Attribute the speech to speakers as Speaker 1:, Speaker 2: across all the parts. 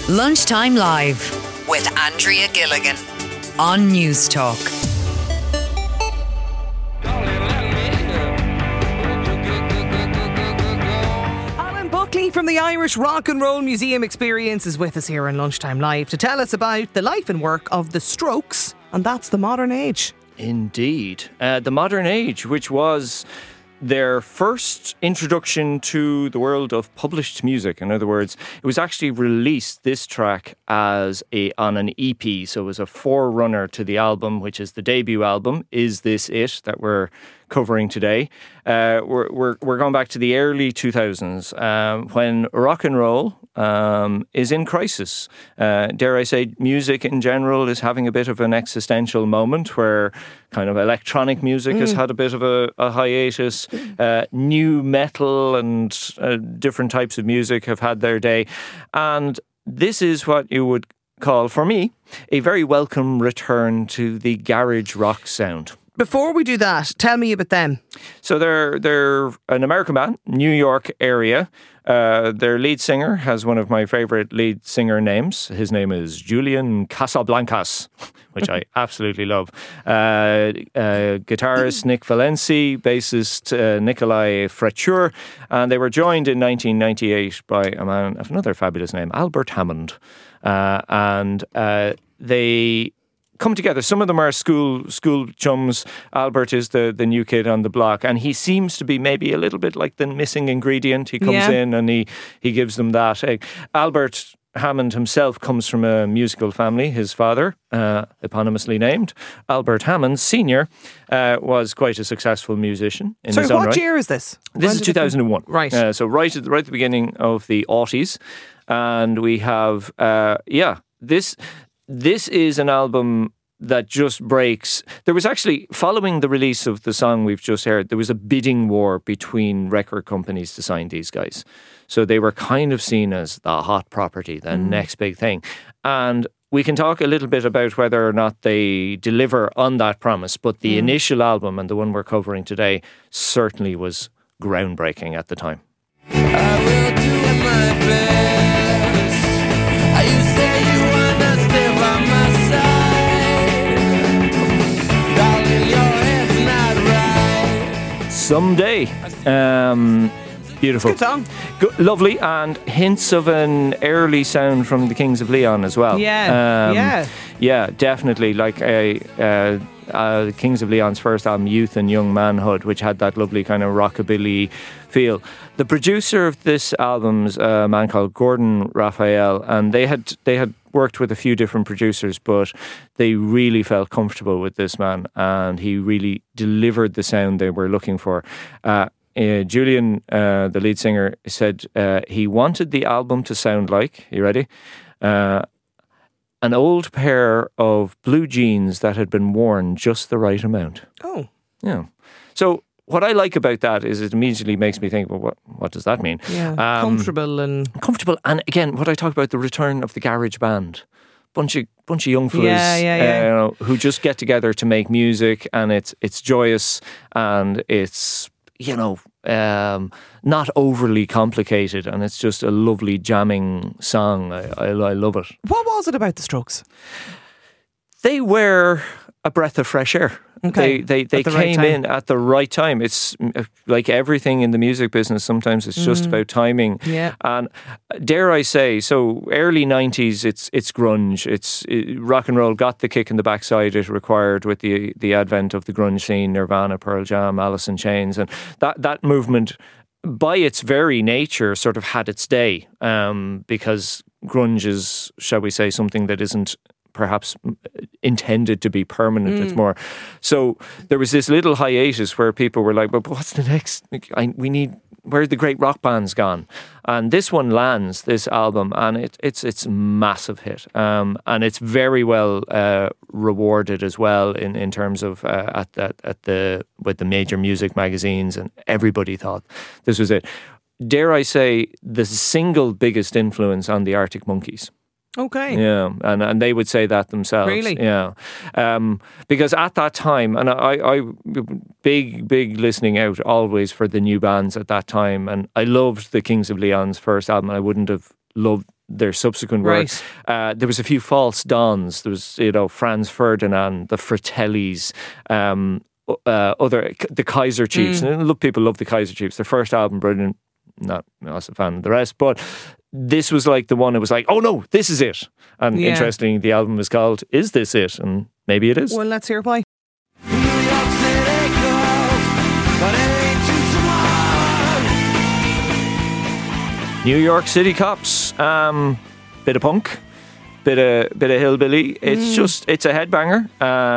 Speaker 1: Lunchtime Live with Andrea Gilligan on News Talk.
Speaker 2: Alan Buckley from the Irish Rock and Roll Museum Experience is with us here on Lunchtime Live to tell us about the life and work of the Strokes, and that's the modern age.
Speaker 3: Indeed. The modern age, which was their first introduction to the world of published music. In other words, it was actually released, this track, on an EP. So it was a forerunner to the album, which is the debut album, Is This It?, that we're covering today. We're going back to the early 2000s when rock and roll is in crisis. Dare I say, music in general is having a bit of an existential moment where kind of electronic music has had a bit of a hiatus. New metal and different types of music have had their day. And this is what you would call, for me, a very welcome return to the garage rock sound.
Speaker 2: Before we do that, tell me about them.
Speaker 3: So they're an American band, New York area. Their lead singer has one of my favourite lead singer names. His name is Julian Casablancas, which I absolutely love. Guitarist Nick Valenci, bassist Nikolai Fraiture, and they were joined in 1998 by a man of another fabulous name, Albert Hammond. And they come together. Some of them are school chums. Albert is the new kid on the block, and he seems to be maybe a little bit like the missing ingredient. He comes in and he gives them that. Albert Hammond himself comes from a musical family. His father, eponymously named Albert Hammond Sr., was quite a successful musician in his own right.
Speaker 2: What year is this?
Speaker 3: This is 2001.
Speaker 2: Right.
Speaker 3: So right at the beginning of the aughties, and we have This is an album that just breaks. There was actually, following the release of the song we've just heard, there was a bidding war between record companies to sign these guys. So they were kind of seen as the hot property, the next big thing. And we can talk a little bit about whether or not they deliver on that promise. But the initial album, and the one we're covering today, certainly was groundbreaking at the time.
Speaker 4: I will do my best. You say you wanna stay by my side. Darling, your head's not right.
Speaker 3: Someday. Beautiful.
Speaker 2: Good song.
Speaker 3: Lovely, and hints of an early sound from the Kings of Leon as well.
Speaker 2: Yeah.
Speaker 3: Yeah, definitely. Like Kings of Leon's first album, Youth and Young Manhood, which had that lovely kind of rockabilly feel. The producer of this album's a man called Gordon Raphael, and they had worked with a few different producers, but they really felt comfortable with this man, and he really delivered the sound they were looking for. Julian, the lead singer, said he wanted the album to sound like, you ready? An old pair of blue jeans that had been worn just the right amount.
Speaker 2: Oh.
Speaker 3: Yeah. So what I like about that is it immediately makes me think, well, what does that mean?
Speaker 2: Yeah, comfortable. And
Speaker 3: again, what I talk about, the return of the garage band. Bunch of young fellas who just get together to make music, and it's joyous, and it's, not overly complicated, and it's just a lovely jamming song. I love it.
Speaker 2: What was it about the Strokes?
Speaker 3: They were a breath of fresh air.
Speaker 2: Okay.
Speaker 3: They came in at the right time. It's like everything in the music business. Sometimes it's just about timing.
Speaker 2: Yeah.
Speaker 3: And dare I say, so early 90s, it's grunge. Rock and roll got the kick in the backside it required with the advent of the grunge scene, Nirvana, Pearl Jam, Alice in Chains, and that movement, by its very nature, sort of had its day, because grunge is, shall we say, something that isn't perhaps intended to be permanent. It's more, so there was this little hiatus where people were like, but what's the next? Where are the great rock bands gone? And this one lands, this album, and it's a massive hit, and it's very well rewarded as well in terms of with the major music magazines, and everybody thought this was it. Dare I say, the single biggest influence on the Arctic Monkeys.
Speaker 2: Okay.
Speaker 3: Yeah, and they would say that themselves.
Speaker 2: Really?
Speaker 3: Yeah. Because at that time, and I big listening out always for the new bands at that time, and I loved the Kings of Leon's first album. I wouldn't have loved their subsequent work. There was a few false dawns. There was, Franz Ferdinand, the Fratellis, the Kaiser Chiefs. And people love the Kaiser Chiefs. Their first album, brilliant. Not as a fan of the rest, but this was like the one. It was like, oh no, this is it. And interestingly, the album is called "Is This It?" And maybe it is.
Speaker 2: Well, let's hear why.
Speaker 4: New York City girls, but it ain't too smart.
Speaker 3: New York City Cops, bit of punk, bit of hillbilly. It's a headbanger.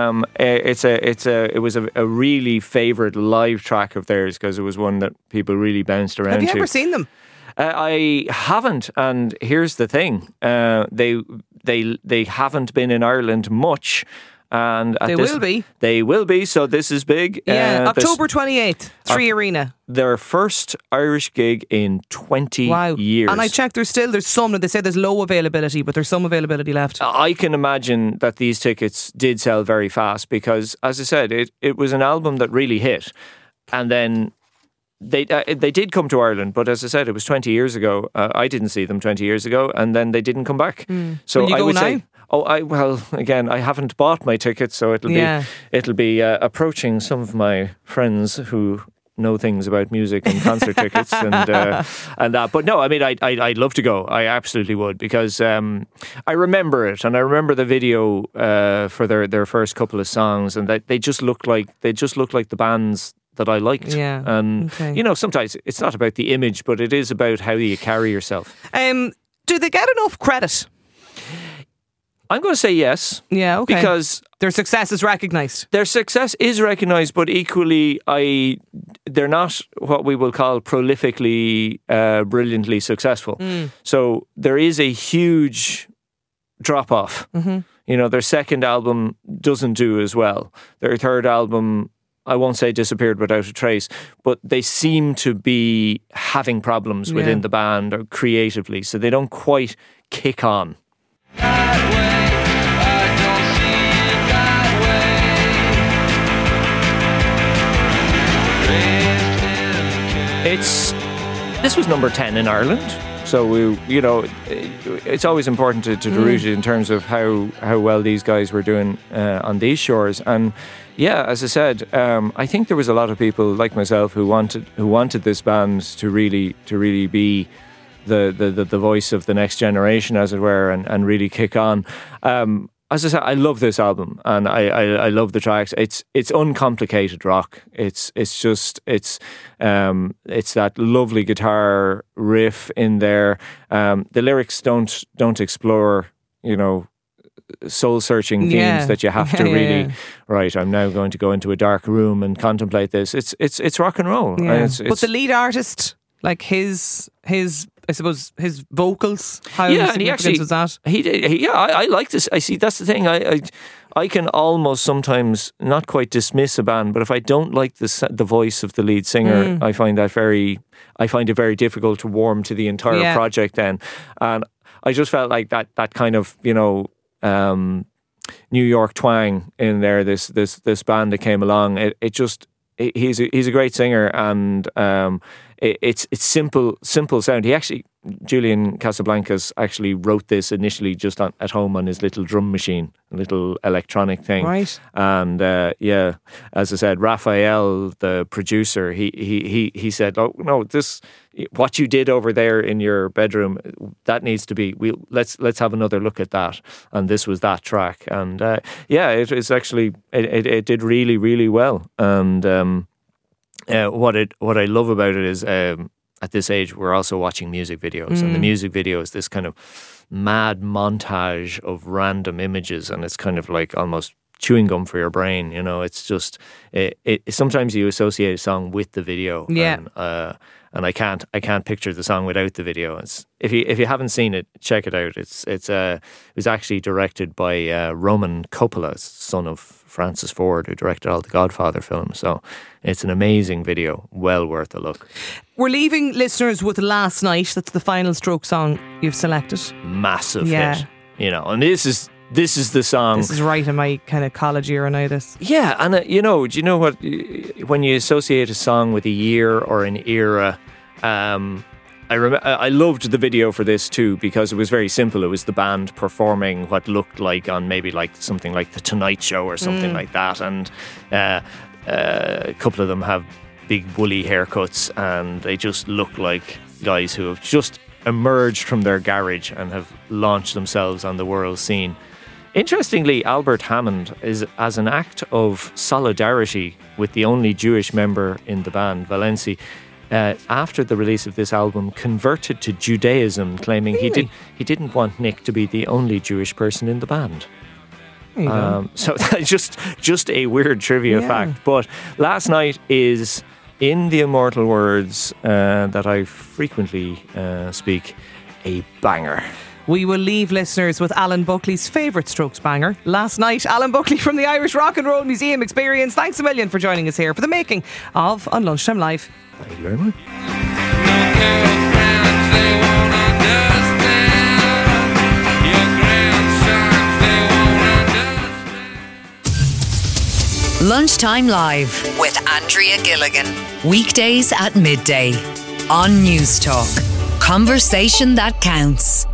Speaker 3: It was a really favourite live track of theirs because it was one that people really bounced around to.
Speaker 2: Have you ever seen them?
Speaker 3: I haven't, and here's the thing: they haven't been in Ireland much. And
Speaker 2: they will be.
Speaker 3: They will be, so this is big.
Speaker 2: Yeah, October 28th, 3 Arena.
Speaker 3: Their first Irish gig in 20 years.
Speaker 2: And I checked, there's some, they say there's low availability, but there's some availability left.
Speaker 3: I can imagine that these tickets did sell very fast because, as I said, it was an album that really hit. And then they did come to Ireland, but as I said, it was 20 years ago. I didn't see them 20 years ago, and then they didn't come back. So
Speaker 2: Will you go
Speaker 3: would
Speaker 2: now?
Speaker 3: say... again, I haven't bought my tickets, so it'll be approaching some of my friends who know things about music and concert tickets and that. But no, I mean, I'd love to go. I absolutely would because I remember it, and I remember the video for their first couple of songs, and they just look like the bands that I liked.
Speaker 2: Yeah.
Speaker 3: And sometimes it's not about the image, but it is about how you carry yourself.
Speaker 2: Do they get enough credit?
Speaker 3: I'm going to say yes.
Speaker 2: Yeah, okay.
Speaker 3: Because
Speaker 2: their success is recognised.
Speaker 3: Their success is recognised, but equally, they're not what we will call prolifically, brilliantly successful. So there is a huge drop-off. Their second album doesn't do as well. Their third album, I won't say disappeared without a trace, but they seem to be having problems within the band or creatively, so they don't quite kick on. This was number 10 in Ireland, so it's always important to root it in terms of how well these guys were doing on these shores. And yeah, as I said, I think there was a lot of people like myself who wanted this band to really be the voice of the next generation, as it were, and really kick on. As I said, I love this album, and I love the tracks. It's uncomplicated rock. It's that lovely guitar riff in there. The lyrics don't explore, soul-searching themes that you have to really. Right, I'm now going to go into a dark room and contemplate this. It's rock and roll.
Speaker 2: Yeah. But the lead artist, like his I suppose his vocals, how significant was that? I like this. I see. That's the thing. I can almost sometimes not quite dismiss a band, but if I don't like the voice of the lead singer, I find it very difficult to warm to the entire project. Then, and I just felt like that kind of New York twang in there. This band that came along. He's a great singer, and it's simple sound. Julian Casablancas actually wrote this initially just at home on his little drum machine, a little electronic thing. Right.
Speaker 3: And as I said, Raphael, the producer, he said, "Oh no, what you did over there in your bedroom, that needs to be. Let's have another look at that." And this was that track. And it did really, really well. And what I love about it is at this age we're also watching music videos, and the music video is this kind of mad montage of random images, and it's kind of like almost chewing gum for your brain. It's just sometimes you associate a song with the video, and I can't picture the song without the video. If you haven't seen it, check it out. It was actually directed by Roman Coppola, son of Francis Ford, who directed all the Godfather films. So it's an amazing video, well worth a look.
Speaker 2: We're leaving listeners with Last Night. That's the final Stroke song you've selected.
Speaker 3: Massive hit, and this is the song.
Speaker 2: This is right in my kind of college era now, this.
Speaker 3: Yeah, and do you know what? When you associate a song with a year or an era, I loved the video for this too because it was very simple. It was the band performing what looked like on maybe like something like The Tonight Show or something like that, and a couple of them have big woolly haircuts and they just look like guys who have just emerged from their garage and have launched themselves on the world scene. Interestingly, Albert Hammond is, as an act of solidarity with the only Jewish member in the band, Valenci, after the release of this album, converted to Judaism, claiming he didn't want Nick to be the only Jewish person in the band. So that's just a weird trivia fact. But last night is, in the immortal words that I frequently speak, a banger.
Speaker 2: We will leave listeners with Alan Buckley's favourite Strokes banger. Last night, Alan Buckley from the Irish Rock and Roll Museum Experience. Thanks a million for joining us here for the making of On Lunchtime Live.
Speaker 3: Thank you very much.
Speaker 1: Lunchtime Live with Andrea Gilligan. Weekdays at midday on News Talk. Conversation that counts.